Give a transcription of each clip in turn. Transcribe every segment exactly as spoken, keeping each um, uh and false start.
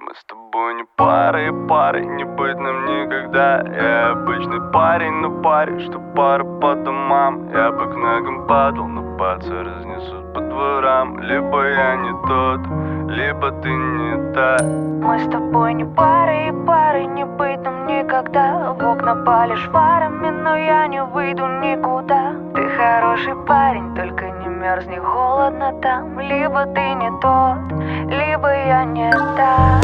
Мы с тобой не пара и парой, не быть нам никогда. Я обычный парень на паре, что пара по домам. Я бы к ногам падал, но пальцы разнесут по дворам. Либо я не тот, либо ты не та. Мы с тобой не пара и парой, не быть нам никогда. В окна палишь фарами, но я не выйду никуда. Ты хороший парень, только не мерзни, холодно там. Либо ты не тот, либо я не та.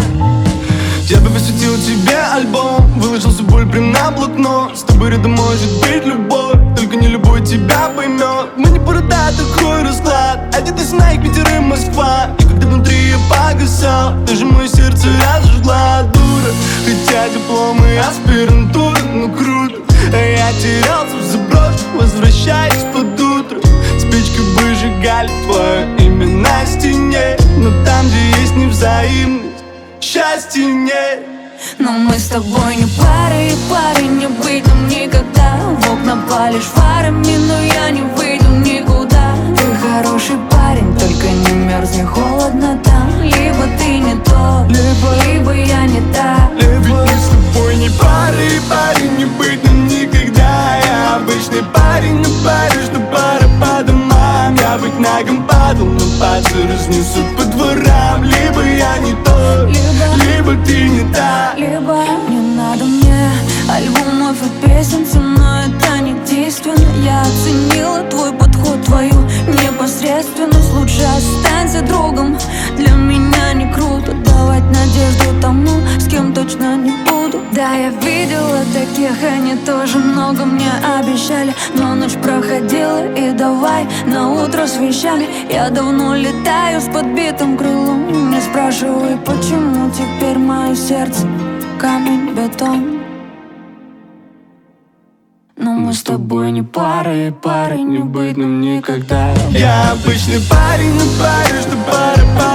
Я бы посвятил тебе альбом, выложил всю боль прям на блокнот. С тобой рядом может быть любовь, только не любой тебя поймет. Мы не порода, такой расклад. Один из Найк, Питер и Москва. И когда внутри я погасал, даже мое сердце разожгла дура. Хотя дипломы и аспирантура, ну круто. А я терялся в заброшке, возвращаясь под утро. Спичкой выжигали твое имя на стене. Но там, где есть невзаимность, счастья нет. Но мы с тобой не пара и парой, не быть нам никогда. В окна палишь фарами, но я не выйду никуда. Ты хороший парень, только не мерзни, холодно там. Либо ты не тот, либо, либо я не та. Ведь мы с тобой не пара и парень, не быть нам никогда. Я обычный парень на паре, что пара по домам. Я быть ногам падал, но пальцы разнесут по дворам. Либо я не тот, либо, либо ты не та. Либо не надо мне альбомов и песен, со мной это не действенно. Я оценила твой подход, твою непосредственность. Лучше останься другом, для меня не круто давать надежду тому, с кем точно не буду. Да, я видела таких, они тоже много мне обещали. Но ночь проходила и давай на утро с вещами. Я давно летаю с подбитым крылом. Не спрашивай, почему теперь мое сердце камень, бетон. Но мы с тобой не пара и парой, не быть нам никогда. Я обычный парень на паре, что пара по